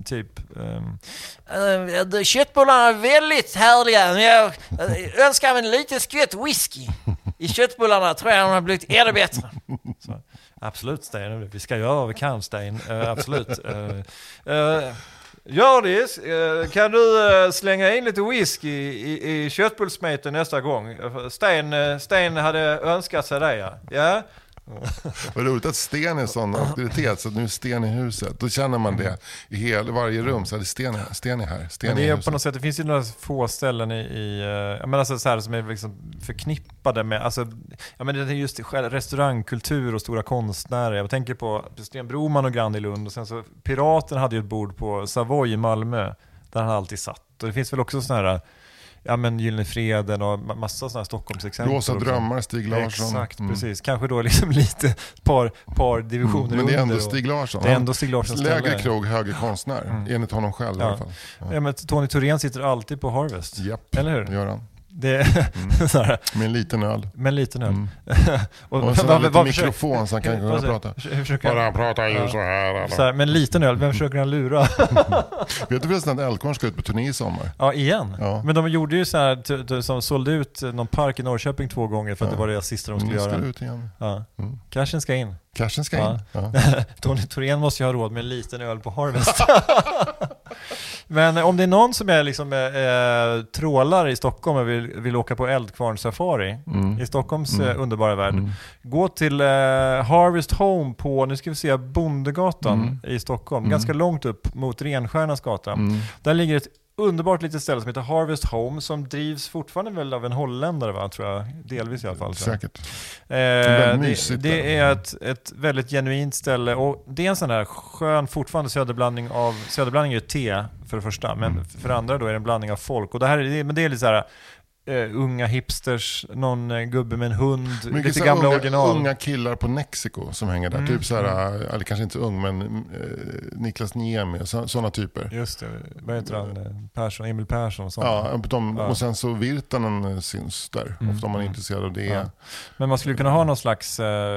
köttbullarna är väldigt härliga, men jag önskar mig en liten skvätt whisky i köttbullarna, tror jag de har blivit ännu bättre. Så, absolut Sten, vi ska göra vad vi kan Sten, absolut. Gördis, kan du slänga in lite whisky i köttbullsmeten nästa gång? Sten hade önskat sig det, ja. Vad roligt att Sten är sån auktoritet, så att nu är Sten i huset. Då känner man det i varje rum, så är det Sten är här. Men det är på något sätt, det finns ju några få ställen alltså så här, som är liksom förknippade med, alltså, det är just restaurangkultur och stora konstnärer. Jag tänker på Sten Broman och Grand i Lund, och sen så Piraten hade ju ett bord på Savoy i Malmö där han alltid satt. Och det finns väl också såna här Gyllene Freden och massa sådana här Stockholmsexempel. Rosa drömmar, Stig Larsson. Exakt, precis. Kanske då liksom lite par divisioner men det är ändå under. Stig Larsson. Det är ändå Stig Larssons lägre ställe. krog, högre konstnär. Enligt honom själv i alla fall. Ja, men Tony Thorén sitter alltid på Harvest. Japp, eller hur? Gör han. Det såhär. Med en liten öl. Och så en liten mikrofon så han kan kunna prata. Han pratar ju så här. Så här, men liten öl, vem försöker han lura? Vet du förresten att Eldkvarn ska ut på turné i sommar? Ja, igen. Ja. Men de gjorde ju så här, som sålde ut någon park i Norrköping 2 gånger för att det var det sista de skulle göra. Ut igen. Ja. Cashen ska in. Cashen ska in. Ja. Tony Thorén måste ju ha råd med en liten öl på Harvest. Men om det är någon som är liksom trålar i Stockholm och vill åka på Eldkvarn Safari i Stockholms underbara värld, gå till Harvest Home på, nu ska vi se, Bondegatan i Stockholm, ganska långt upp mot Renstjärnas gata. Där ligger ett underbart litet ställe som heter Harvest Home, som drivs fortfarande väl av en holländare, va, tror jag, delvis i alla fall. Säkert. Det är ett väldigt genuint ställe, och det är en sån här skön, fortfarande söderblandning är ju te för det första, men för det andra då är det en blandning av folk, och det är lite så här unga hipsters, någon gubbe med en hund, lite gamla original. Unga killar på Mexico som hänger där, typ så här, eller kanske inte ung, men Niklas Niemi, sådana typer. Just det, vad heter han? Emil Persson och sånt. Ja, och sen så Virtanen syns där, ofta om man är intresserad av det. Ja. Men man skulle kunna ha någon slags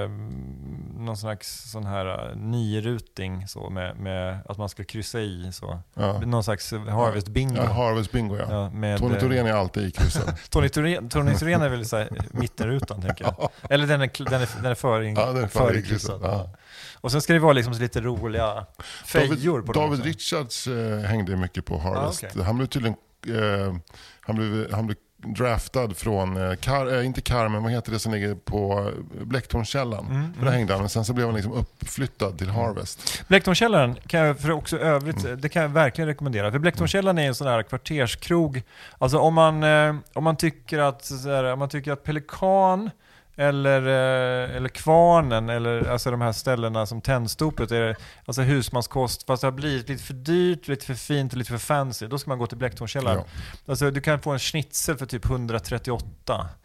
sån här niruting så med att man ska kryssa i så. Ja. Någon slags Harvest Bingo. Ja, Harvest Bingo, ja. Tony Thorén är alltid i kryssen. Tony Thorén är väl så här mittenrutan, tänker jag. Eller den är för i krysset. Ja. Och sen ska det vara liksom lite roliga fejor på David Richards hängde mycket på Harvest. Okay. Han blev tydligen han blev draftad från inte Carmen, vad heter det som ligger på Blecktornskällan. För där hängde han, men sen så blev han liksom uppflyttad till Harvest. Blecktornskällan kan jag för också övrigt, det kan jag verkligen rekommendera. För Blecktornskällan är en sån här kvarterskrog. Alltså om man tycker att Pelikan eller Kvarnen, eller alltså de här ställena som Tändstopet är alltså husmanskost, fast det har blivit lite för dyrt, lite för fint och lite för fancy, då ska man gå till Blecktornskällan. Ja. Alltså du kan få en schnitzel för typ 138.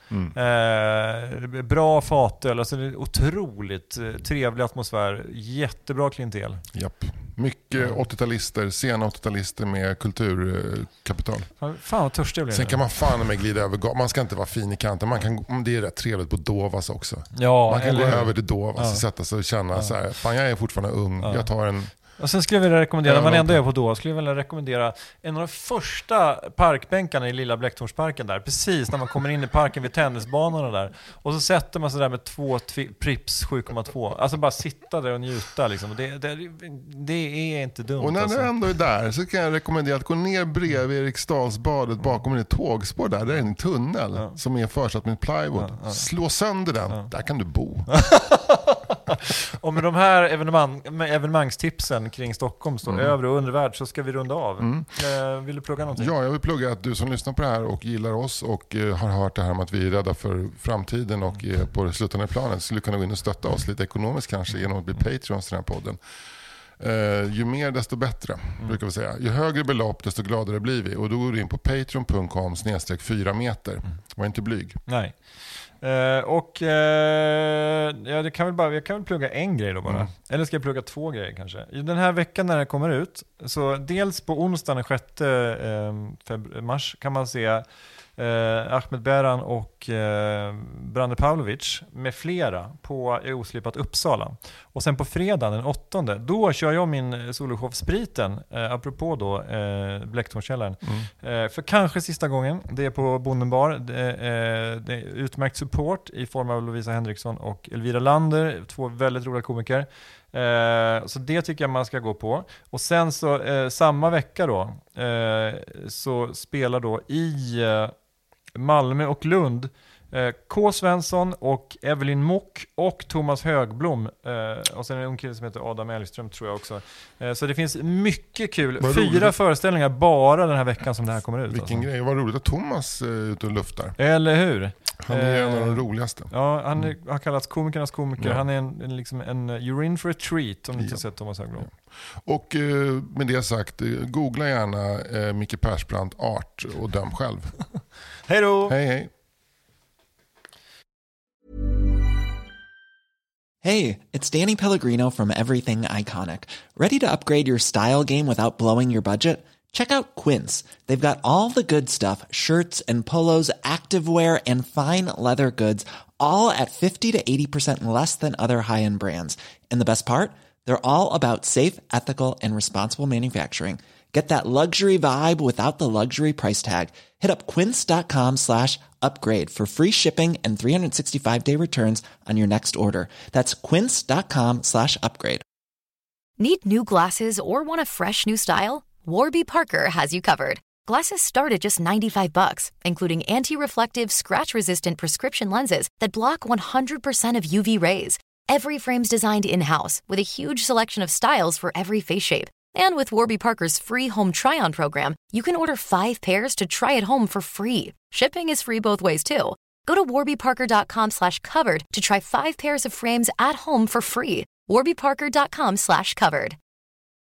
Bra fatöl, alltså det är otroligt trevlig atmosfär, jättebra klientel. Japp. Mycket 80-talister, sena 80-talister med kulturkapital. Fan vad törstig jag blev. Sen kan man fan med glida över. Man ska inte vara fin i kanten. Det är rätt trevligt på Dovas också. Ja, man kan gå över till Dovas och sätta sig och känna så här, fan jag är fortfarande ung, jag tar en... Och sen skulle jag vilja rekommendera, när man ändå är på då, skulle jag vilja rekommendera en av de första parkbänkarna i lilla Blecktornsparken där, precis när man kommer in i parken vid tennisbanorna där. Och så sätter man sig där med 2 Prips 7,2. Alltså bara sitta där och njuta liksom. Det är inte dumt. Och när alltså. du ändå är där så kan jag rekommendera att gå ner bredvid Eriksdalsbadet bakom en tågspår där. Där är en tunnel som är försatt med plywood. Slå sönder den, där kan du bo. Och med de här evenemangstipsen kring Stockholm, övre och undervärld, så ska vi runda av. Vill du plugga någonting? Ja, jag vill plugga att du som lyssnar på det här och gillar oss och har hört det här med att vi är rädda för framtiden och på det slutande planet skulle kunna gå in och stötta oss lite ekonomiskt kanske genom att bli Patreons i den här podden. Ju mer desto bättre, brukar vi säga. Ju högre belopp desto gladare blir vi. Och då går du in på patreon.com/4 meter. Var inte blyg. Nej. Jag kan väl plugga en grej då bara. Eller ska jag plugga 2 grejer kanske? Den här veckan när det kommer ut, så dels på onsdagen den 6 mars kan man se Ahmed Beran och Brande Pavlovic med flera på Oslipat Uppsala. Och sen på fredagen den 8, då kör jag min soloshow Spriten, apropå då Blecktornskällaren. För kanske sista gången. Det är på Bondenbar. Det är utmärkt support i form av Lovisa Henriksson och Elvira Lander, 2 väldigt roliga komiker. Så det tycker jag man ska gå på. Och sen så samma vecka då så spelar då i Malmö och Lund K. Svensson och Evelyn Mock och Thomas Högblom och sen en ung kille som heter Adam Elgström tror jag också. Så det finns mycket kul. 4 föreställningar bara den här veckan som det här kommer ut. Vilken grej, vad roligt att Thomas är ute och luftar. Eller hur? Han är en av de roligaste. Ja, han har kallats komikernas komiker. Han är en you're in for a treat om ni inte sett Thomas Högblom. Och med det sagt, googla gärna Micke Persbrandt art och döm själv. Hej då! Hej hej! Hey, it's Danny Pellegrino from Everything Iconic. Ready to upgrade your style game without blowing your budget? Check out Quince. They've got all the good stuff, shirts and polos, activewear, and fine leather goods, all at 50 to 80% less than other high-end brands. And the best part? They're all about safe, ethical, and responsible manufacturing. Get that luxury vibe without the luxury price tag. Hit up quince.com/upgrade for free shipping and 365-day returns on your next order. That's quince.com/upgrade. Need new glasses or want a fresh new style? Warby Parker has you covered. Glasses start at just $95, including anti-reflective, scratch-resistant prescription lenses that block 100% of UV rays. Every frame's designed in-house with a huge selection of styles for every face shape. And with Warby Parker's free home try-on program, you can order 5 pairs to try at home for free. Shipping is free both ways too. Go to warbyparker.com/covered to try 5 pairs of frames at home for free. warbyparker.com/covered.